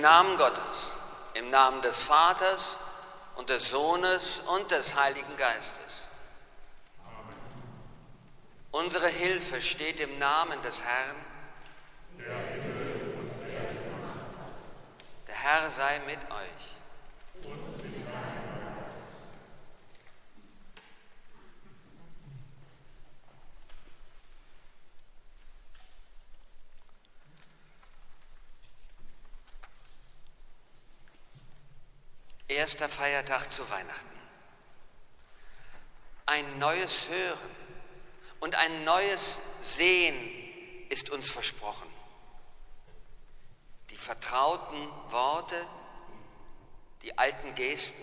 Namen Gottes, im Namen des Vaters und des Sohnes und des Heiligen Geistes. Amen. Unsere Hilfe steht im Namen des Herrn, der Himmel und Erde gemacht hat. Der Herr sei mit euch. Und mit deinem Geist. Erster Feiertag zu Weihnachten. Ein neues Hören und ein neues Sehen ist uns versprochen. Die vertrauten Worte, die alten Gesten.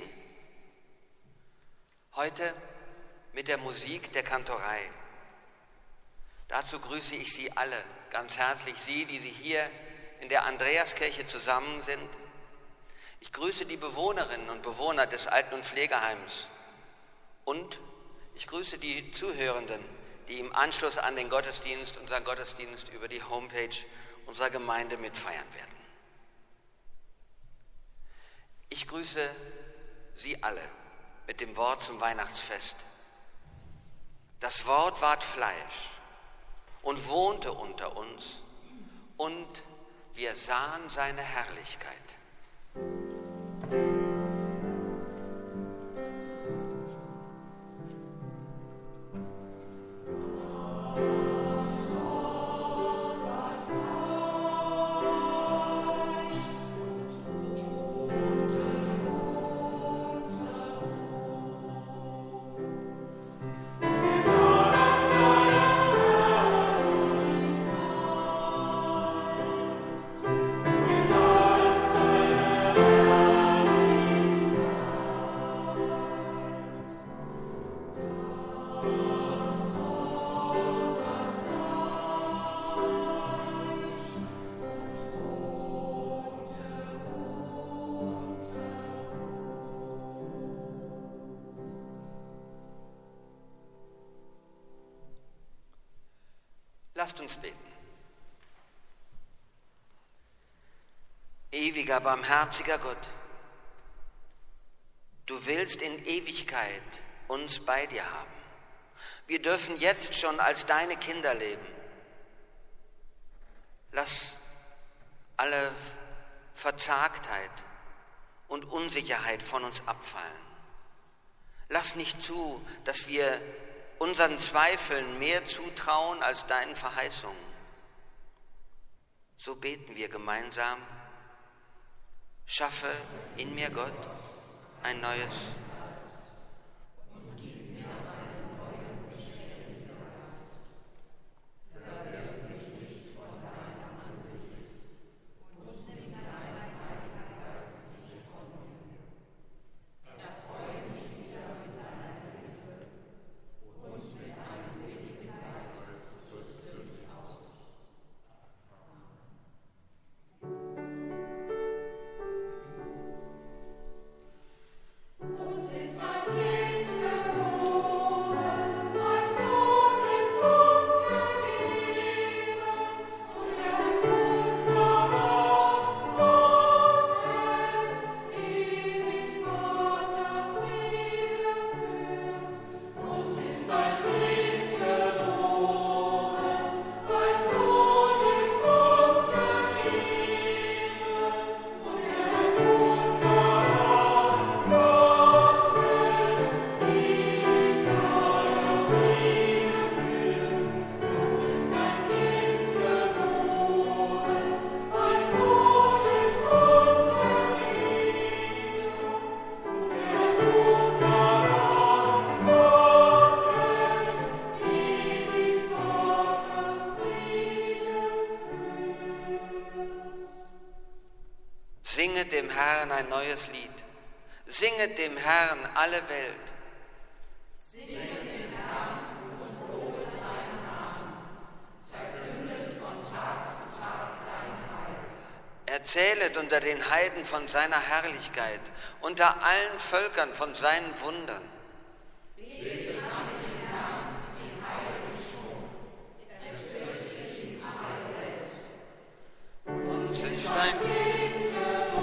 Heute mit der Musik der Kantorei. Dazu grüße ich Sie alle ganz herzlich, Sie, die Sie hier in der Andreaskirche zusammen sind. Ich grüße die Bewohnerinnen und Bewohner des Alten- und Pflegeheims und ich grüße die Zuhörenden, die im Anschluss an den Gottesdienst, unseren Gottesdienst über die Homepage unserer Gemeinde mitfeiern werden. Ich grüße Sie alle mit dem Wort zum Weihnachtsfest. Das Wort ward Fleisch und wohnte unter uns und wir sahen seine Herrlichkeit. Lasst uns beten. Ewiger, barmherziger Gott, du willst in Ewigkeit uns bei dir haben. Wir dürfen jetzt schon als deine Kinder leben. Lass alle Verzagtheit und Unsicherheit von uns abfallen. Lass nicht zu, dass wir unseren Zweifeln mehr zutrauen als deinen Verheißungen. So beten wir gemeinsam. Schaffe in mir, Gott, ein neues Und gib mir einen neuen, beständigen Geist. Verwirf mich nicht von deinem Angesicht und nimm deinen Heiligen Geist nicht von mir. Erfreue mich wieder mit deiner Hilfe und mit deinem Heiligen Geist rüste mich aus. Uns ist ein Kind geboren, ein Sohn ist uns gegeben, und ist wunderbar, Gott hält, ewig Vater, Friede Fürst. Uns ist ein Kind geboren, ein Sohn ist uns gegeben, und ist wunderbar, Gott hält, ewig Vater, Friede Fürst. Uns ist ein Kind geboren, ein Sohn ist uns gegeben, und ist wunderbar, Gott hält, ewig Vater, Friede Fürst. Singet dem Herrn ein neues Lied. Singet dem Herrn alle Welt. Singet dem Herrn und lobet seinen Namen, verkündet von Tag zu Tag sein Heil. Erzählet unter den Heiden von seiner Herrlichkeit, unter allen Völkern von seinen Wundern. Betet an den Herrn, den Heiligen schon, es fürchtet ihn alle Welt. Uns ist ein Kind geboren,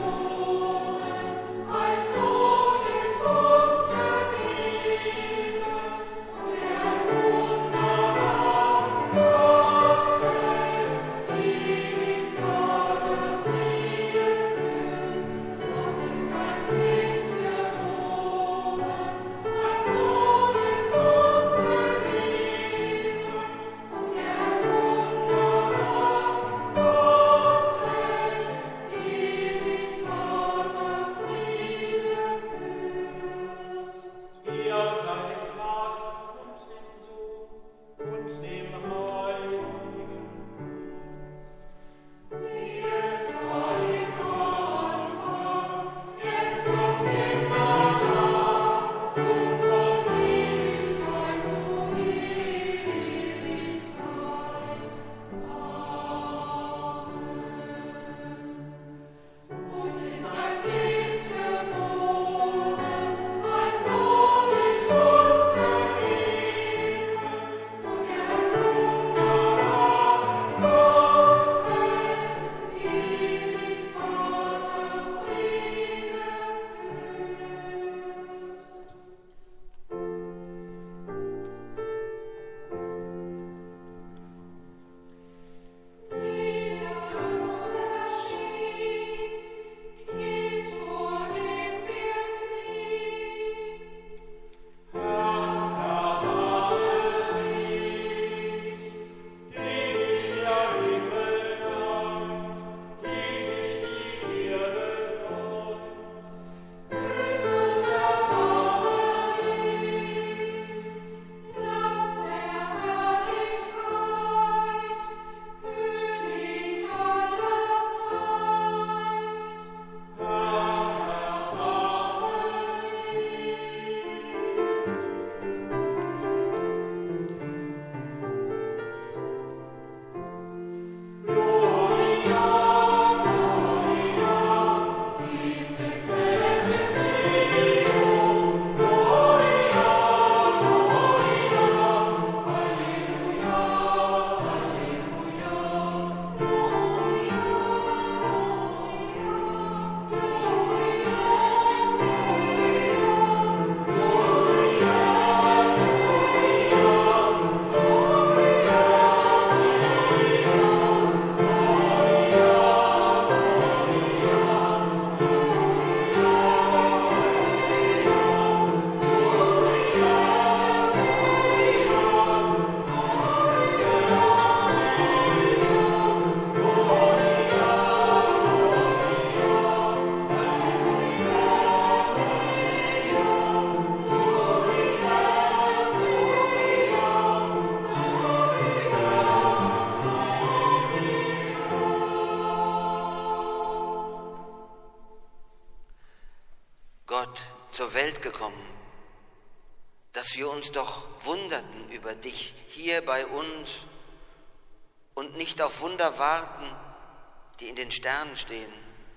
Welt gekommen, dass wir uns doch wunderten über dich hier bei uns und nicht auf Wunder warten, die in den Sternen stehen.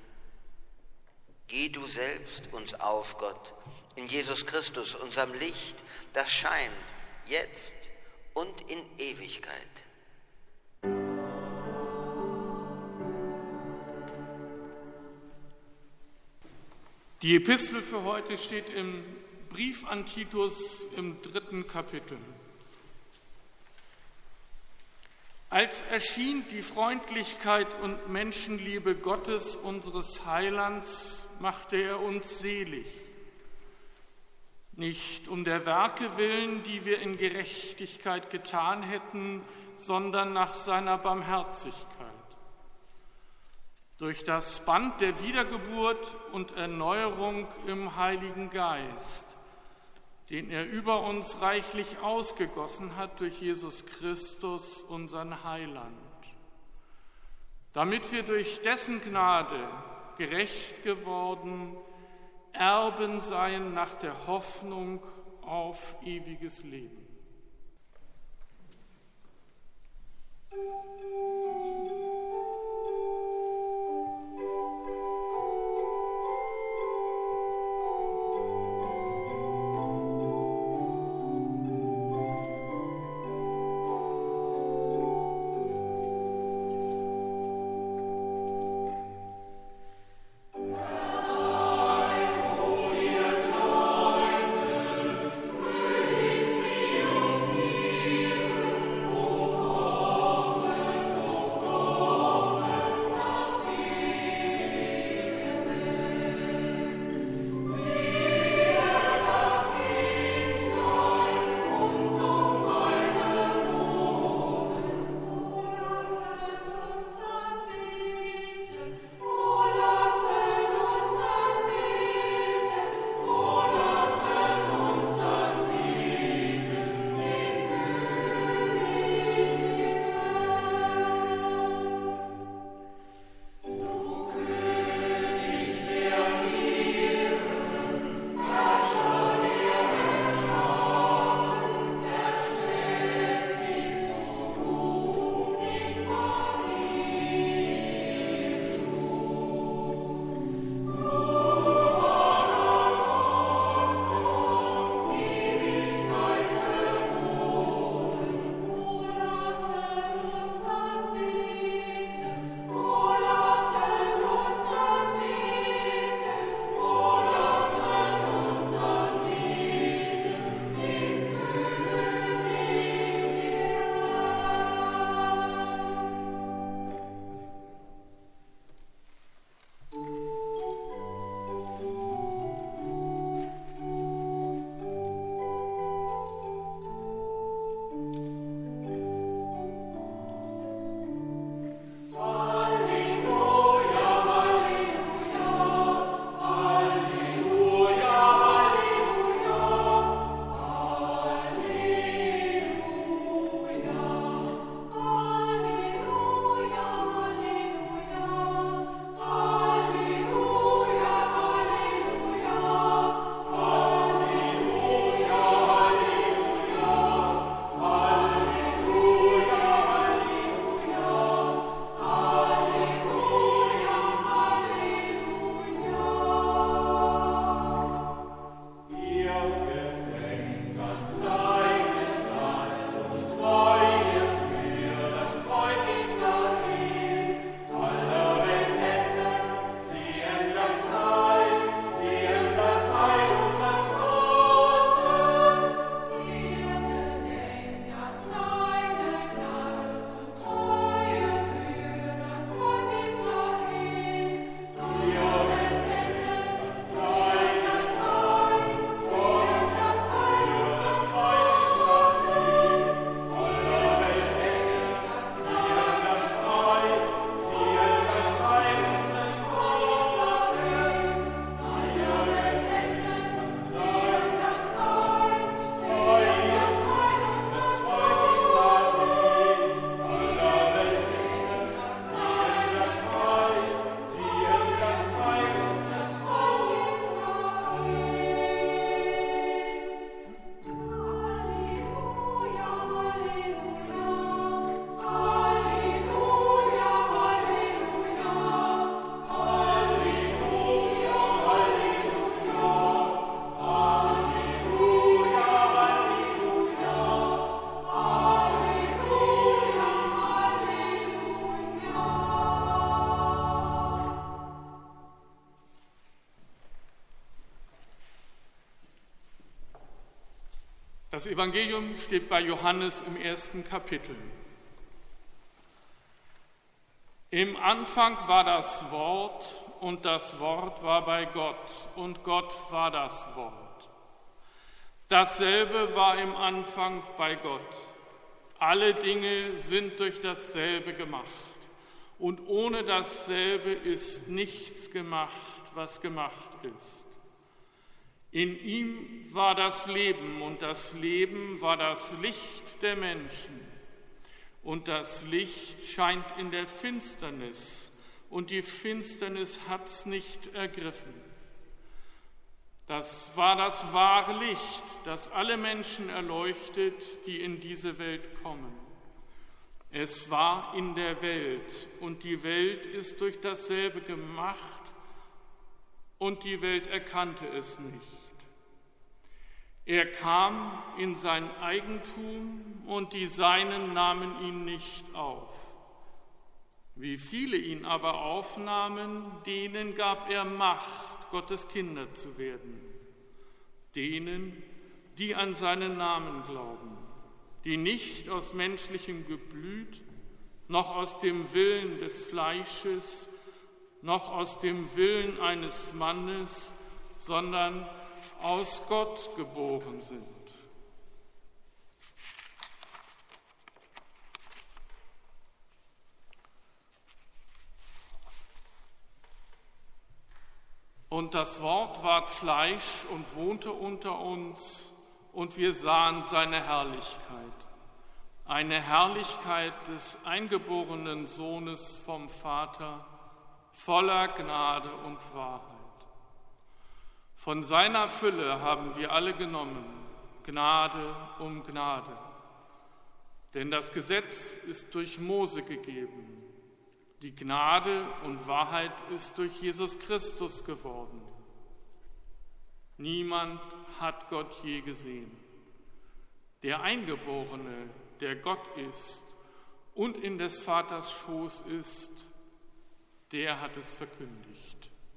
Geh du selbst uns auf, Gott, in Jesus Christus, unserem Licht, das scheint jetzt und in Ewigkeit. Die Epistel für heute steht im Brief an Titus im 3. Kapitel. Als erschien die Freundlichkeit und Menschenliebe Gottes, unseres Heilands, machte er uns selig. Nicht um der Werke willen, die wir in Gerechtigkeit getan hätten, sondern nach seiner Barmherzigkeit. Durch das Band der Wiedergeburt und Erneuerung im Heiligen Geist, den er über uns reichlich ausgegossen hat durch Jesus Christus, unseren Heiland, damit wir durch dessen Gnade gerecht geworden, Erben seien nach der Hoffnung auf ewiges Leben. Amen. Das Evangelium steht bei Johannes im 1. Kapitel. Im Anfang war das Wort und das Wort war bei Gott und Gott war das Wort. Dasselbe war im Anfang bei Gott. Alle Dinge sind durch dasselbe gemacht und ohne dasselbe ist nichts gemacht, was gemacht ist. In ihm war das Leben und das Leben war das Licht der Menschen. Und das Licht scheint in der Finsternis und die Finsternis hat's nicht ergriffen. Das war das wahre Licht, das alle Menschen erleuchtet, die in diese Welt kommen. Es war in der Welt und die Welt ist durch dasselbe gemacht und die Welt erkannte es nicht. Er kam in sein Eigentum und die Seinen nahmen ihn nicht auf. Wie viele ihn aber aufnahmen, denen gab er Macht, Gottes Kinder zu werden. Denen, die an seinen Namen glauben, die nicht aus menschlichem Geblüt, noch aus dem Willen des Fleisches, noch aus dem Willen eines Mannes, sondern aus Gott geboren sind. Und das Wort ward Fleisch und wohnte unter uns, und wir sahen seine Herrlichkeit, eine Herrlichkeit des eingeborenen Sohnes vom Vater, voller Gnade und Wahrheit. Von seiner Fülle haben wir alle genommen, Gnade um Gnade. Denn das Gesetz ist durch Mose gegeben. Die Gnade und Wahrheit ist durch Jesus Christus geworden. Niemand hat Gott je gesehen. Der Eingeborene, der Gott ist und in des Vaters Schoß ist, der hat es verkündigt.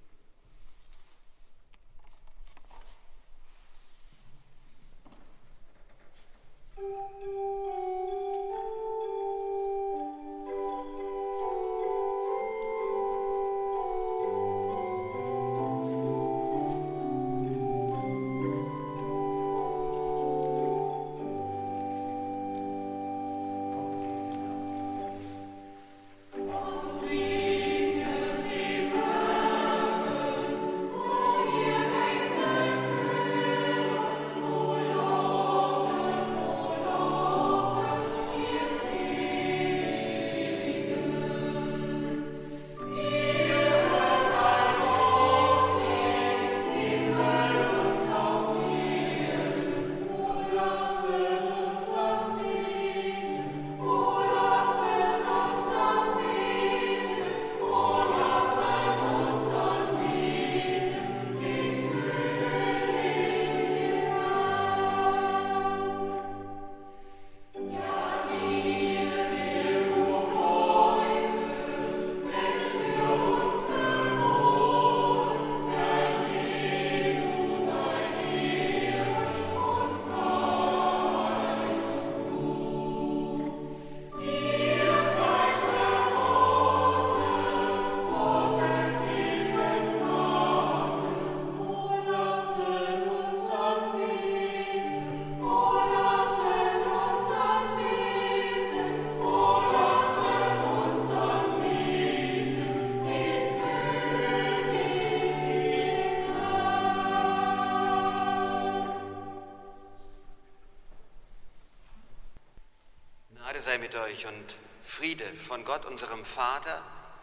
Sei mit euch und Friede von Gott, unserem Vater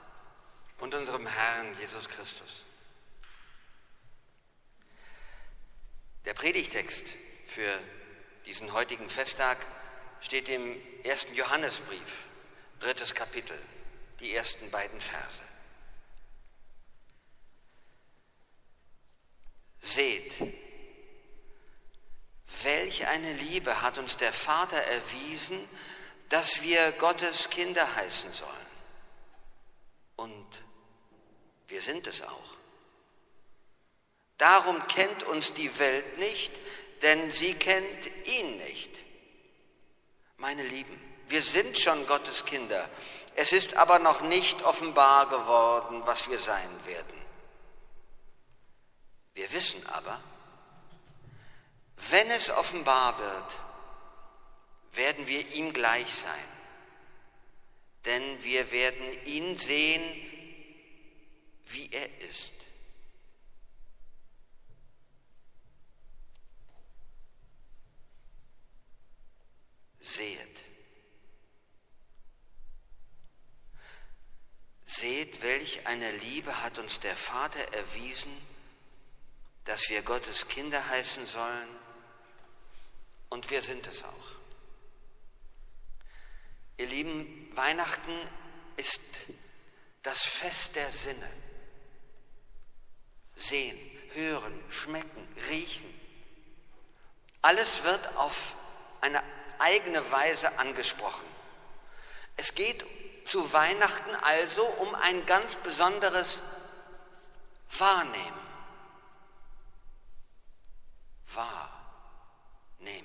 und unserem Herrn Jesus Christus. Der Predigtext für diesen heutigen Festtag steht im 1. Johannesbrief, 3. Kapitel, die ersten beiden Verse. Seht, welch eine Liebe hat uns der Vater erwiesen, dass wir Gottes Kinder heißen sollen. Und wir sind es auch. Darum kennt uns die Welt nicht, denn sie kennt ihn nicht. Meine Lieben, wir sind schon Gottes Kinder. Es ist aber noch nicht offenbar geworden, was wir sein werden. Wir wissen aber, wenn es offenbar wird, werden wir ihm gleich sein, denn wir werden ihn sehen, wie er ist. Seht, welch eine Liebe hat uns der Vater erwiesen, dass wir Gottes Kinder heißen sollen, und wir sind es auch. Ihr Lieben, Weihnachten ist das Fest der Sinne. Sehen, hören, schmecken, riechen. Alles wird auf eine eigene Weise angesprochen. Es geht zu Weihnachten also um ein ganz besonderes Wahrnehmen. Wahrnehmen.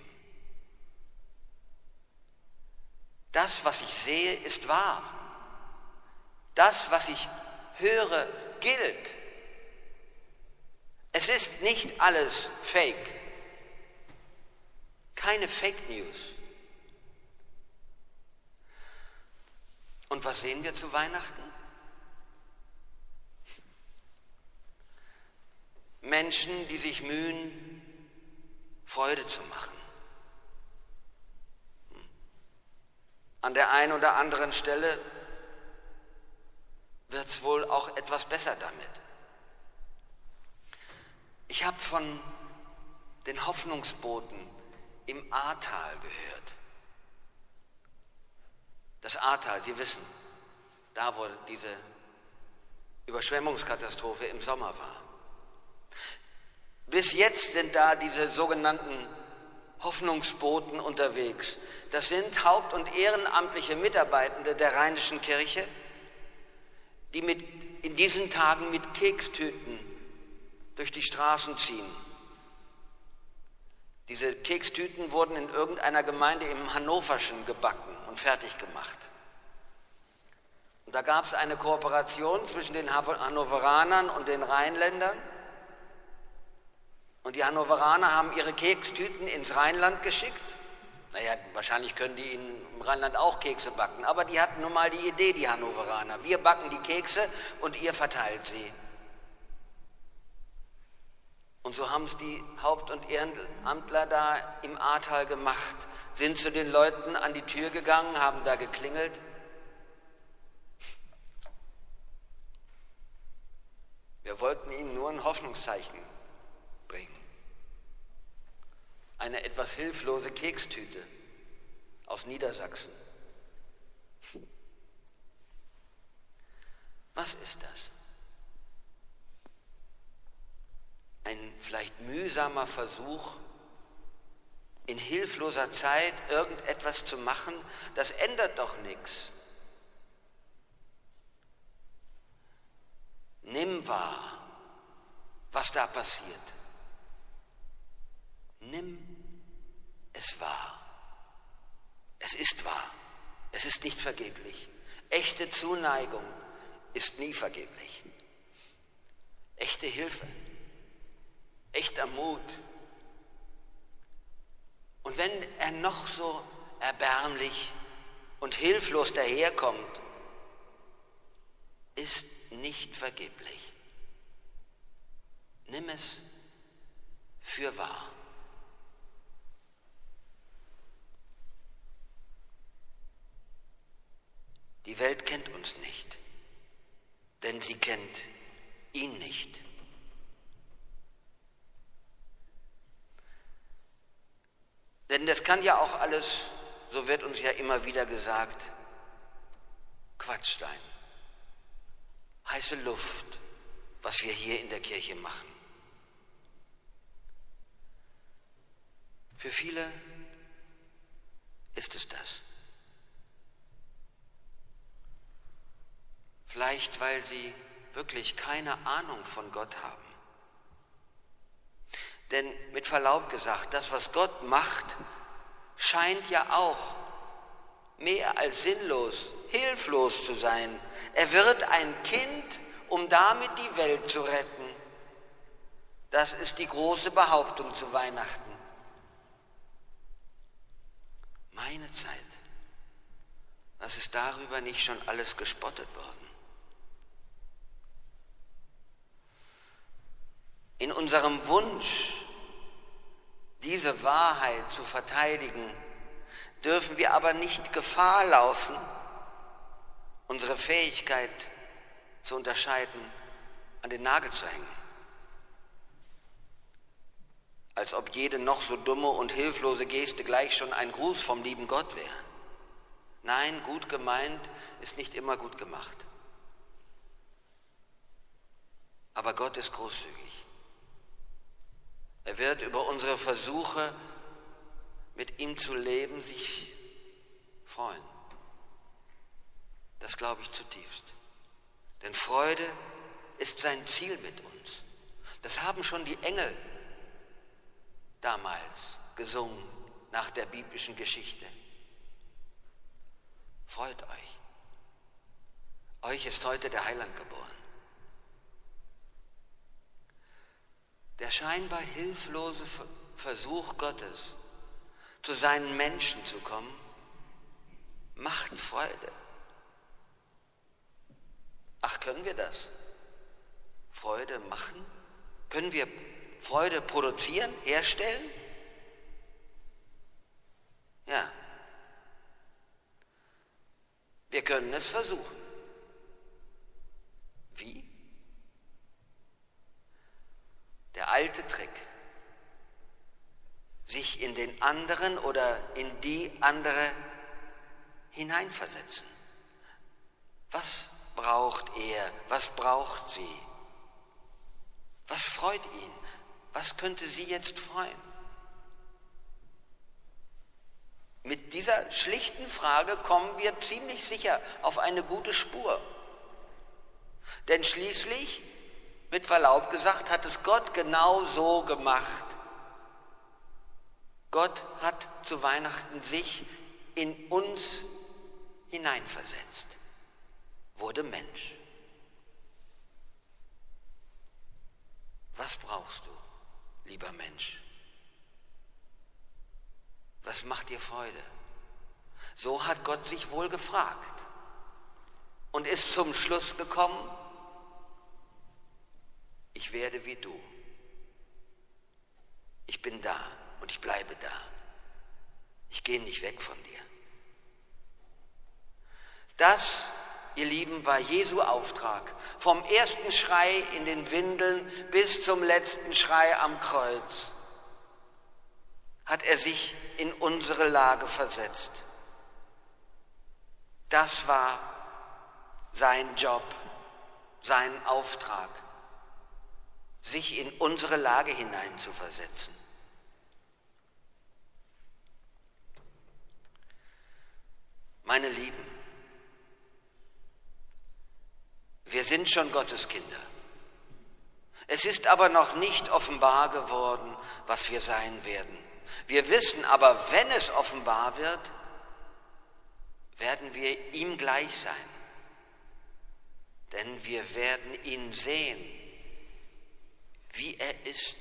Das, was ich sehe, ist wahr. Das, was ich höre, gilt. Es ist nicht alles Fake. Keine Fake News. Und was sehen wir zu Weihnachten? Menschen, die sich mühen, Freude zu machen. An der einen oder anderen Stelle wird es wohl auch etwas besser damit. Ich habe von den Hoffnungsbooten im Ahrtal gehört. Das Ahrtal, Sie wissen, da wo diese Überschwemmungskatastrophe im Sommer war. Bis jetzt sind da diese sogenannten Hoffnungsboten unterwegs. Das sind haupt- und ehrenamtliche Mitarbeitende der Rheinischen Kirche, die in diesen Tagen mit Kekstüten durch die Straßen ziehen. Diese Kekstüten wurden in irgendeiner Gemeinde im Hannoverschen gebacken und fertig gemacht. Und da gab es eine Kooperation zwischen den Hannoveranern und den Rheinländern. Und die Hannoveraner haben ihre Kekstüten ins Rheinland geschickt. Naja, wahrscheinlich können die im Rheinland auch Kekse backen, aber die hatten nun mal die Idee, die Hannoveraner. Wir backen die Kekse und ihr verteilt sie. Und so haben es die Haupt- und Ehrenamtler da im Ahrtal gemacht, sind zu den Leuten an die Tür gegangen, haben da geklingelt. Wir wollten ihnen nur ein Hoffnungszeichen bringen. Eine etwas hilflose Kekstüte aus Niedersachsen. Was ist das? Ein vielleicht mühsamer Versuch, in hilfloser Zeit irgendetwas zu machen, das ändert doch nichts. Nimm wahr, was da passiert. Nimm es wahr. Es ist wahr. Es ist nicht vergeblich. Echte Zuneigung ist nie vergeblich. Echte Hilfe, echter Mut. Und wenn er noch so erbärmlich und hilflos daherkommt, ist nicht vergeblich. Nimm es für wahr. Die Welt kennt uns nicht, denn sie kennt ihn nicht. Denn das kann ja auch alles, so wird uns ja immer wieder gesagt, Quatsch sein. Heiße Luft, was wir hier in der Kirche machen. Für viele ist es das. Vielleicht, weil sie wirklich keine Ahnung von Gott haben. Denn mit Verlaub gesagt, das, was Gott macht, scheint ja auch mehr als sinnlos, hilflos zu sein. Er wird ein Kind, um damit die Welt zu retten. Das ist die große Behauptung zu Weihnachten. Meine Zeit, was ist darüber nicht schon alles gespottet worden? In unserem Wunsch, diese Wahrheit zu verteidigen, dürfen wir aber nicht Gefahr laufen, unsere Fähigkeit zu unterscheiden an den Nagel zu hängen. Als ob jede noch so dumme und hilflose Geste gleich schon ein Gruß vom lieben Gott wäre. Nein, gut gemeint ist nicht immer gut gemacht. Aber Gott ist großzügig. Er wird über unsere Versuche, mit ihm zu leben, sich freuen. Das glaube ich zutiefst. Denn Freude ist sein Ziel mit uns. Das haben schon die Engel damals gesungen nach der biblischen Geschichte. Freut euch. Euch ist heute der Heiland geboren. Der scheinbar hilflose Versuch Gottes, zu seinen Menschen zu kommen, macht Freude. Ach, können wir das? Freude machen? Können wir Freude produzieren, herstellen? Ja. Wir können es versuchen. Wie? Der alte Trick. Sich in den anderen oder in die andere hineinversetzen. Was braucht er? Was braucht sie? Was freut ihn? Was könnte sie jetzt freuen? Mit dieser schlichten Frage kommen wir ziemlich sicher auf eine gute Spur. Denn schließlich, mit Verlaub gesagt, hat es Gott genau so gemacht. Gott hat zu Weihnachten sich in uns hineinversetzt, wurde Mensch. Was brauchst du, lieber Mensch? Was macht dir Freude? So hat Gott sich wohl gefragt und ist zum Schluss gekommen: Ich werde wie du. Ich bin da und ich bleibe da. Ich gehe nicht weg von dir. Das, ihr Lieben, war Jesu Auftrag. Vom ersten Schrei in den Windeln bis zum letzten Schrei am Kreuz hat er sich in unsere Lage versetzt. Das war sein Job, sein Auftrag, sich in unsere Lage hineinzuversetzen. Meine Lieben, wir sind schon Gottes Kinder. Es ist aber noch nicht offenbar geworden, was wir sein werden. Wir wissen aber, wenn es offenbar wird, werden wir ihm gleich sein. Denn wir werden ihn sehen, wie er ist.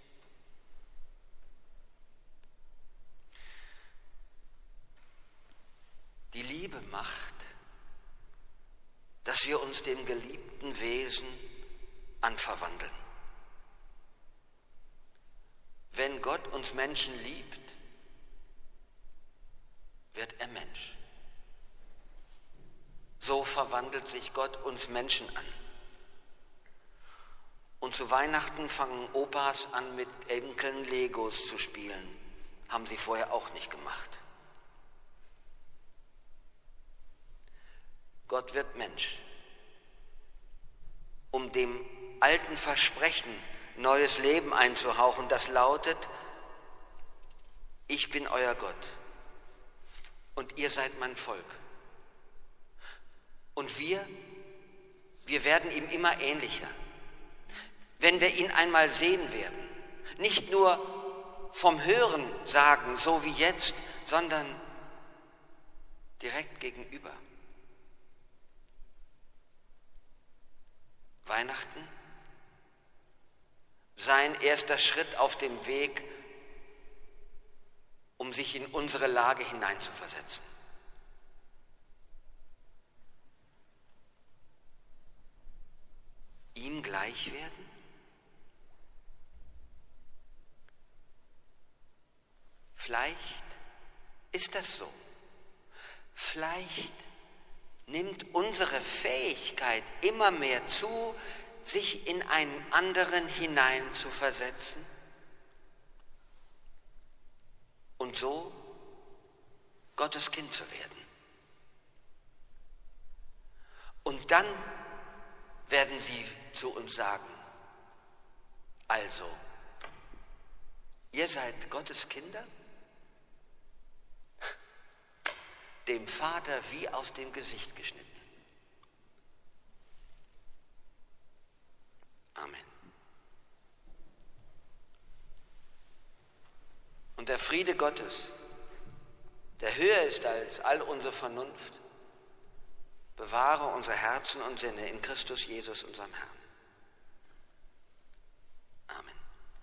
Die Liebe macht, dass wir uns dem geliebten Wesen anverwandeln. Wenn Gott uns Menschen liebt, wird er Mensch. So verwandelt sich Gott uns Menschen an. Und zu Weihnachten fangen Opas an, mit Enkeln Legos zu spielen. Haben sie vorher auch nicht gemacht. Gott wird Mensch, um dem alten Versprechen neues Leben einzuhauchen, das lautet: Ich bin euer Gott und ihr seid mein Volk. Und wir werden ihm immer ähnlicher. Wenn wir ihn einmal sehen werden, Nicht nur vom Hören sagen, so wie jetzt, sondern direkt gegenüber. Weihnachten, sein erster Schritt auf dem Weg, um sich in unsere Lage hineinzuversetzen. Ihm gleich werden? Vielleicht ist das so. Vielleicht nimmt unsere Fähigkeit immer mehr zu, sich in einen anderen hinein zu versetzen und so Gottes Kind zu werden. Und dann werden sie zu uns sagen, also, ihr seid Gottes Kinder? Dem Vater wie aus dem Gesicht geschnitten. Amen. Und der Friede Gottes, der höher ist als all unsere Vernunft, bewahre unsere Herzen und Sinne in Christus Jesus, unserem Herrn. Amen.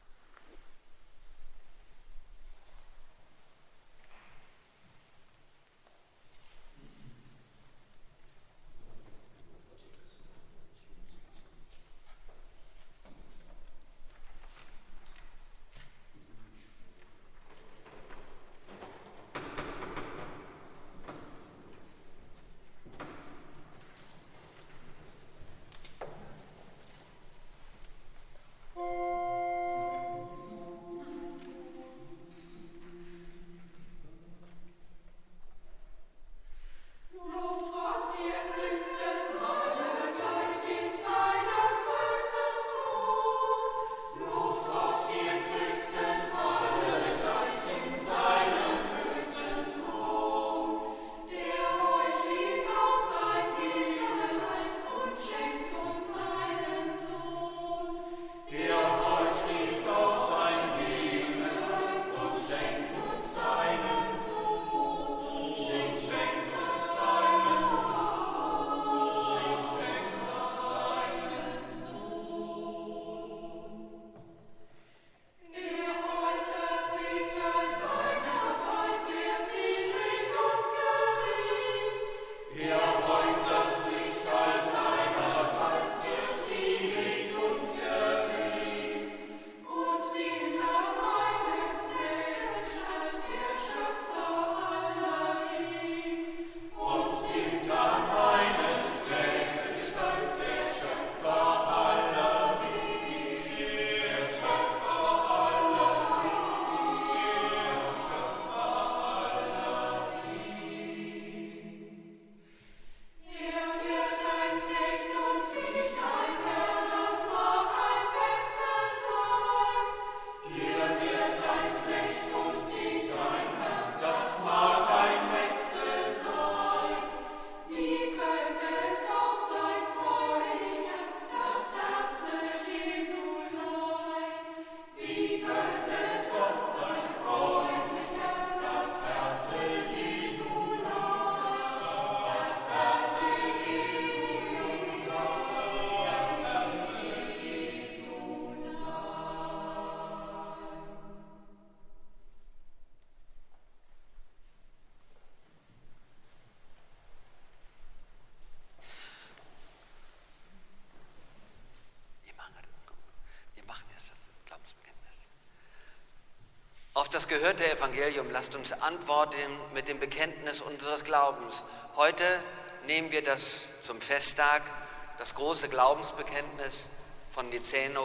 Auf das gehörte Evangelium lasst uns antworten mit dem Bekenntnis unseres Glaubens. Heute nehmen wir das zum Festtag, das große Glaubensbekenntnis von Nicäa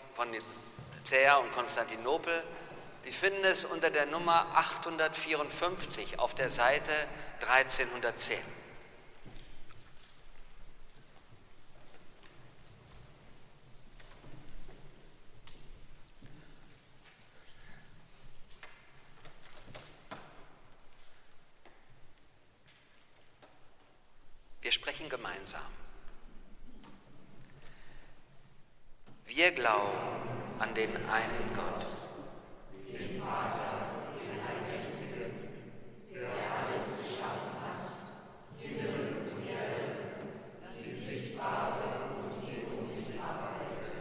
und Konstantinopel. Sie finden es unter der Nummer 854 auf der Seite 1310. Wir sprechen gemeinsam. Wir glauben an den einen Gott, den Vater, den Allmächtigen, der alles geschaffen hat, Himmel und Erde, die sichtbare und die unsichtbare Welt.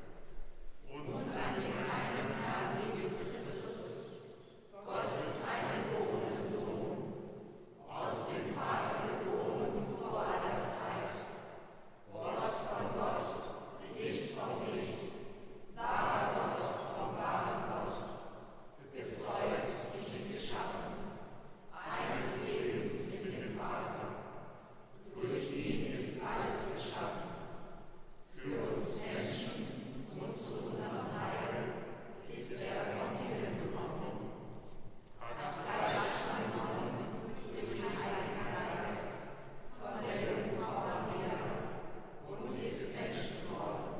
Und an den einen Herrn Jesus Christus, Gottes eingeborenen Sohn, aus dem Vater geboren vor aller Zeit, Gott von Gott, Licht vom Licht, wahrer Gott vom wahren Gott, gezeugt, nicht geschaffen, eines Wesens mit dem Vater. Durch ihn ist alles geschaffen. Für uns Menschen und zu unserem Heil ist er vom Himmel gekommen, hat Fleisch angenommen durch den Heiligen Geist, von der Jungfrau Maria und ist Mensch geworden.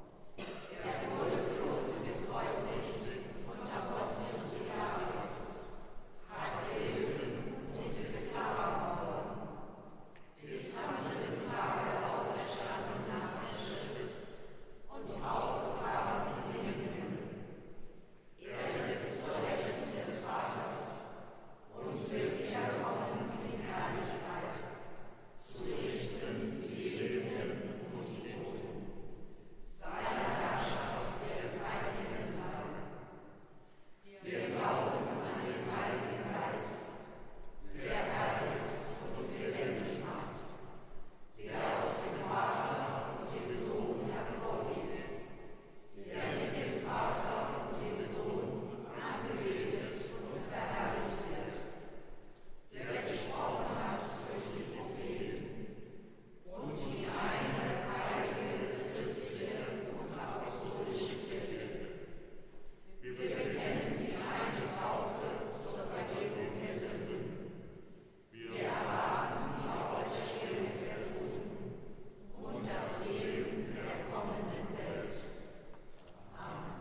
Er wurde für uns gekreuzigt unter Pontius Pilatus, hat gelitten und ist begraben worden, ist am dritten Tage auferstanden nach der Schrift und aufgefahren in den Himmel. Er sitzt zur Rechten des Vaters und wird wiederkommen in Herrlichkeit, zu richten die Lebenden und die Toten. Seine Herrschaft wird kein Ende sein. Wir glauben an den Heiligen Geist, der Herr ist und lebendig macht, der aus dem Vater und dem Sohn hervorgeht, der mit dem Vater und dem Sohn angebetet und verherrlicht wird, der gesprochen hat durch die Propheten und die eine heilige, christliche und apostolische Kirche. Wir bekennen die eine Taufe zur Vergebung der Sünden. Wir erwarten die Auferstehung der Toten und das Leben der kommenden Welt. Amen.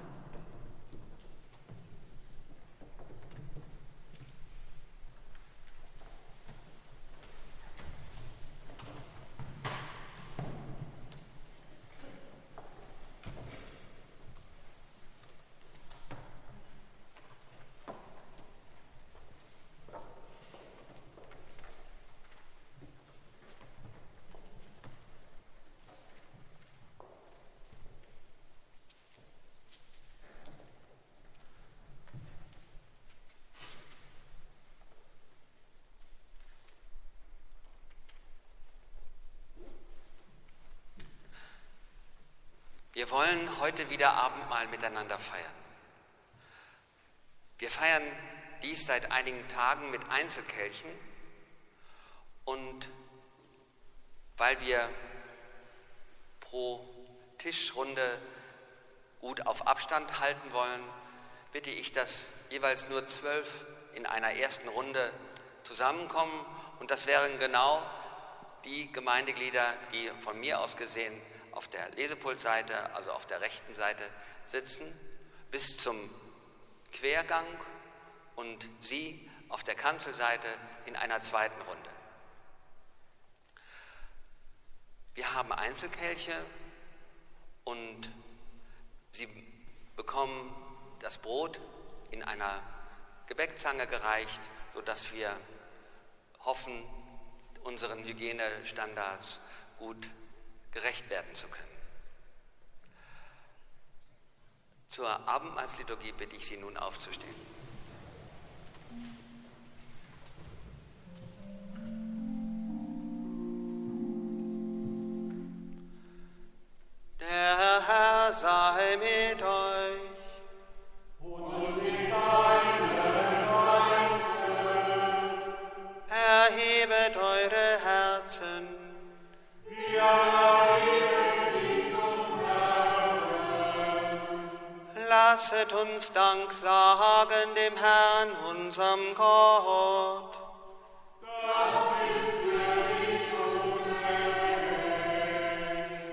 Wir wollen heute wieder Abendmahl miteinander feiern. Wir feiern dies seit einigen Tagen mit Einzelkelchen und weil wir pro Tischrunde gut auf Abstand halten wollen, bitte ich, dass jeweils nur 12 in einer ersten Runde zusammenkommen und das wären genau die Gemeindeglieder, die von mir aus gesehen auf der Lesepultseite, also auf der rechten Seite sitzen, bis zum Quergang und Sie auf der Kanzelseite in einer zweiten Runde. Wir haben Einzelkelche und Sie bekommen das Brot in einer Gebäckzange gereicht, sodass wir hoffen, unseren Hygienestandards gut gerecht werden zu können. Zur Abendmahlsliturgie bitte ich Sie nun aufzustehen. Der Herr sei mit euch. Und mit deinem Geiste. Erhebet eure Herzen. Wir erheben sie zum Herrn. Lasset uns Dank sagen dem Herrn, unserem Gott. Das ist würdig und recht.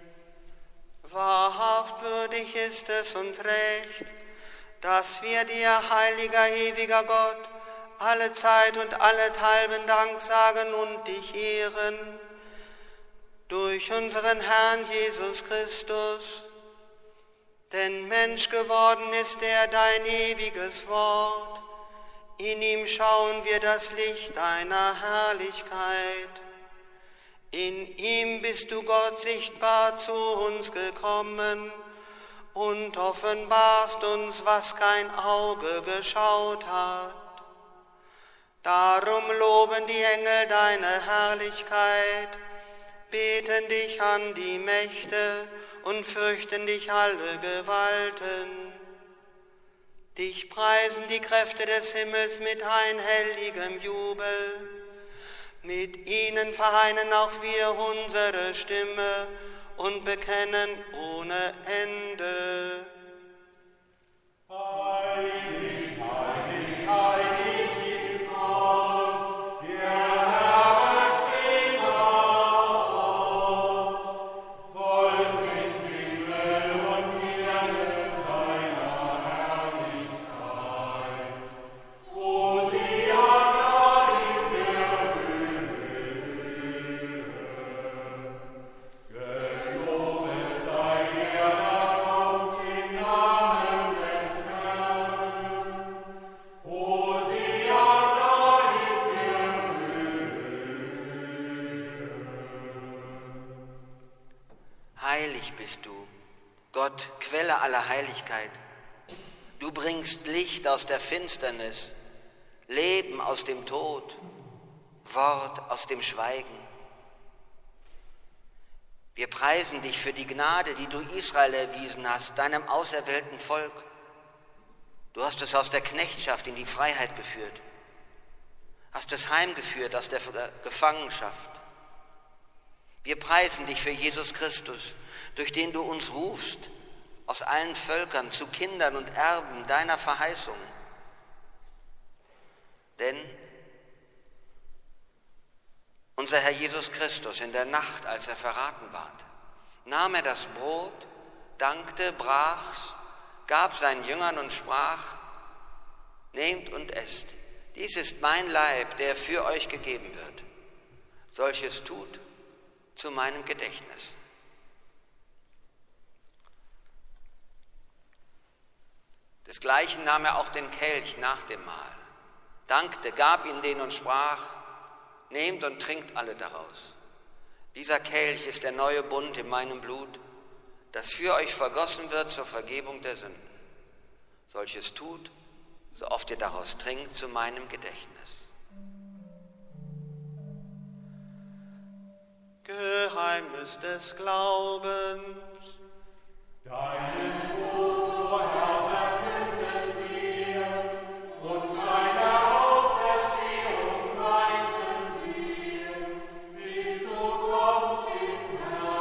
Wahrhaft würdig ist es und recht, dass wir dir, heiliger, ewiger Gott, alle Zeit und allenthalben Dank sagen und dich ehren, durch unseren Herrn Jesus Christus, Denn Mensch geworden ist er, dein ewiges Wort. In ihm schauen wir das Licht deiner Herrlichkeit. In ihm bist du, Gott, sichtbar zu uns gekommen und offenbarst uns, was kein Auge geschaut hat. Darum loben die Engel deine Herrlichkeit, beten dich an die Mächte und fürchten dich alle Gewalten. Dich preisen die Kräfte des Himmels mit einhelligem Jubel. Mit ihnen vereinen auch wir unsere Stimme und bekennen ohne Ende. Heilig, heilig, heilig ist Gott, der Herr Zebaoth. Voll sind Himmel und Erde seiner Herrlichkeit. Hosianna in der Höhe. Gelobet sei der, der kommt im Namen des Herrn. Hosianna in der Höhe. Heilig bist du, Gott, Quelle aller Heiligkeit. Du bringst Licht aus der Finsternis, Leben aus dem Tod, Wort aus dem Schweigen. Wir preisen dich für die Gnade, die du Israel erwiesen hast, deinem auserwählten Volk. Du hast es aus der Knechtschaft in die Freiheit geführt, hast es heimgeführt aus der Gefangenschaft. Wir preisen dich für Jesus Christus, durch den du uns rufst, aus allen Völkern zu Kindern und Erben deiner Verheißung. Denn unser Herr Jesus Christus in der Nacht, als er verraten ward, nahm er das Brot, dankte, brach's, gab seinen Jüngern und sprach: Nehmt und esst, dies ist mein Leib, der für euch gegeben wird. Solches tut zu meinem Gedächtnis. Desgleichen nahm er auch den Kelch nach dem Mahl, dankte, gab ihn denen und sprach: Nehmt und trinkt alle daraus. Dieser Kelch ist der neue Bund in meinem Blut, das für euch vergossen wird zur Vergebung der Sünden. Solches tut, so oft ihr daraus trinkt, zu meinem Gedächtnis. Geheimnis des Glaubens. Deinen Tod, o Herr, verkünden wir, und deine Auferstehung weisen wir, bis du kommst in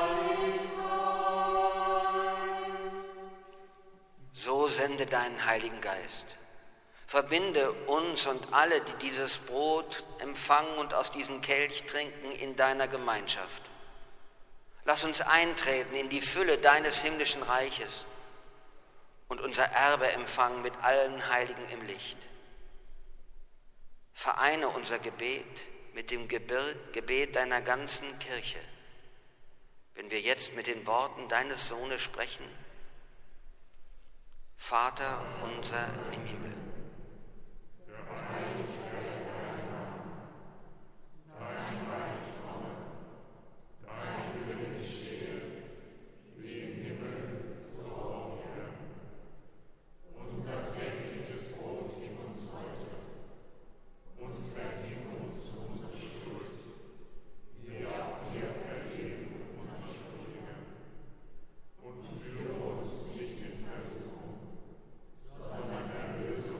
Herrlichkeit. So sende deinen Heiligen Geist. Verbinde uns und alle, die dieses Brot empfangen und aus diesem Kelch trinken, in deiner Gemeinschaft. Lass uns eintreten in die Fülle deines himmlischen Reiches und unser Erbe empfangen mit allen Heiligen im Licht. Vereine unser Gebet mit dem Gebet deiner ganzen Kirche, wenn wir jetzt mit den Worten deines Sohnes sprechen: Vater unser im Himmel. Sondern erlöse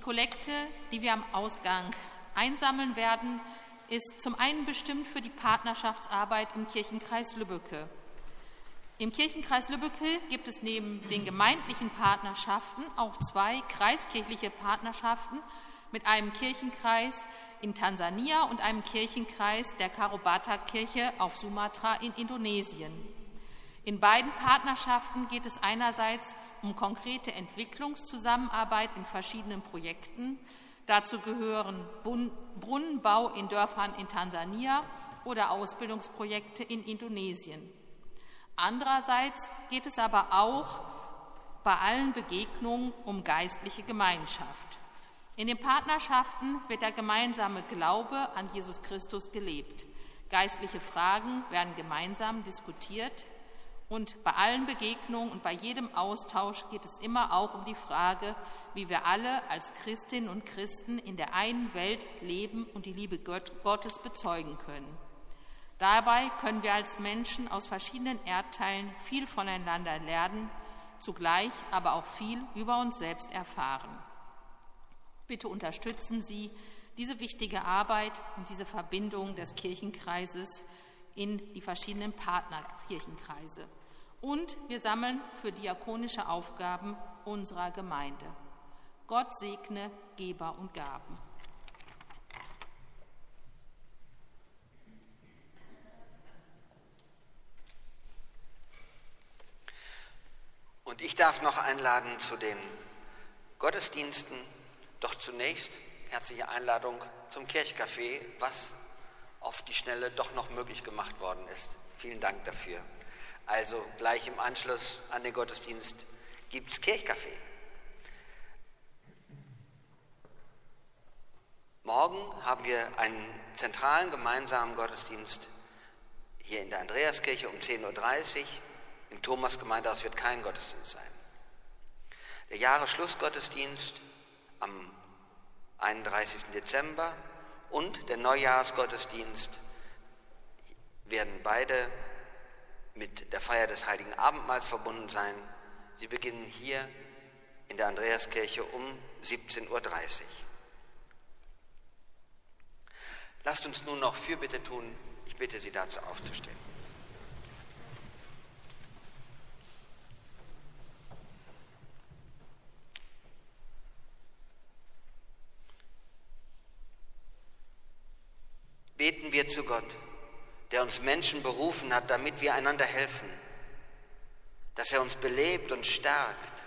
Die Kollekte, die wir am Ausgang einsammeln werden, ist zum einen bestimmt für die Partnerschaftsarbeit im Kirchenkreis Lübbecke. Im Kirchenkreis Lübbecke gibt es neben den gemeindlichen Partnerschaften auch 2 kreiskirchliche Partnerschaften mit einem Kirchenkreis in Tansania und einem Kirchenkreis der Karobata-Kirche auf Sumatra in Indonesien. In beiden Partnerschaften geht es einerseits um konkrete Entwicklungszusammenarbeit in verschiedenen Projekten. Dazu gehören Brunnenbau in Dörfern in Tansania oder Ausbildungsprojekte in Indonesien. Andererseits geht es aber auch bei allen Begegnungen um geistliche Gemeinschaft. In den Partnerschaften wird der gemeinsame Glaube an Jesus Christus gelebt. Geistliche Fragen werden gemeinsam diskutiert und bei allen Begegnungen und bei jedem Austausch geht es immer auch um die Frage, wie wir alle als Christinnen und Christen in der einen Welt leben und die Liebe Gottes bezeugen können. Dabei können wir als Menschen aus verschiedenen Erdteilen viel voneinander lernen, zugleich aber auch viel über uns selbst erfahren. Bitte unterstützen Sie diese wichtige Arbeit und diese Verbindung des Kirchenkreises in die verschiedenen Partnerkirchenkreise. Und wir sammeln für diakonische Aufgaben unserer Gemeinde. Gott segne Geber und Gaben. Und ich darf noch einladen zu den Gottesdiensten. Doch zunächst herzliche Einladung zum Kirchcafé, was auf die Schnelle doch noch möglich gemacht worden ist. Vielen Dank dafür. Also gleich im Anschluss an den Gottesdienst gibt es Kirchcafé. Morgen haben wir einen zentralen gemeinsamen Gottesdienst hier in der Andreaskirche um 10.30 Uhr. Im Thomas-Gemeindehaus wird kein Gottesdienst sein. Der Jahresschlussgottesdienst am 31. Dezember und der Neujahrsgottesdienst werden beide mit der Feier des Heiligen Abendmahls verbunden sein. Sie beginnen hier in der Andreaskirche um 17.30 Uhr. Lasst uns nun noch Fürbitte tun. Ich bitte Sie dazu aufzustehen. Beten wir zu Gott, der uns Menschen berufen hat, damit wir einander helfen, dass er uns belebt und stärkt.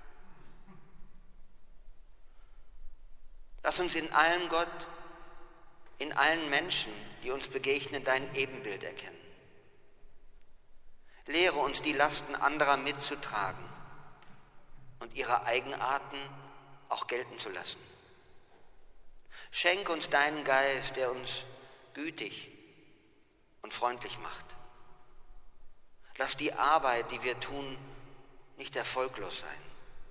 Lass uns in allem Gott, in allen Menschen, die uns begegnen, dein Ebenbild erkennen. Lehre uns, die Lasten anderer mitzutragen und ihre Eigenarten auch gelten zu lassen. Schenke uns deinen Geist, der uns gütig und freundlich macht. Lass die Arbeit, die wir tun, nicht erfolglos sein.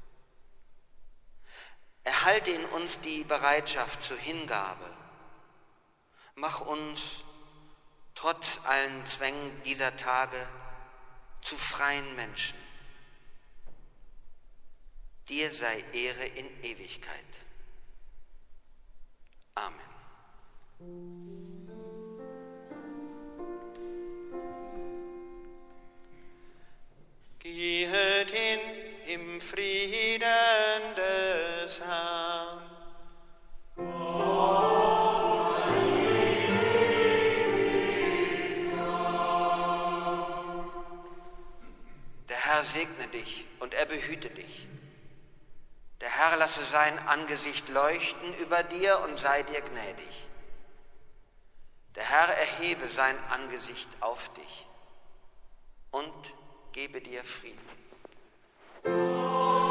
Erhalte in uns die Bereitschaft zur Hingabe. Mach uns trotz allen Zwängen dieser Tage zu freien Menschen. Dir sei Ehre in Ewigkeit. Amen. Gehet hin im Frieden des Herrn. Der Herr segne dich und er behüte dich. Der Herr lasse sein Angesicht leuchten über dir und sei dir gnädig. Der Herr erhebe sein Angesicht auf dich und gebe dir Frieden.